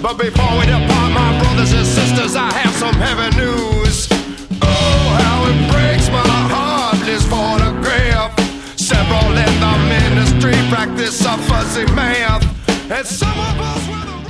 But before we depart, my brothers and sisters, I have some heavy news. Oh, how it breaks my heart, this photograph. Several in the ministry practice a fuzzy math, and some of us were the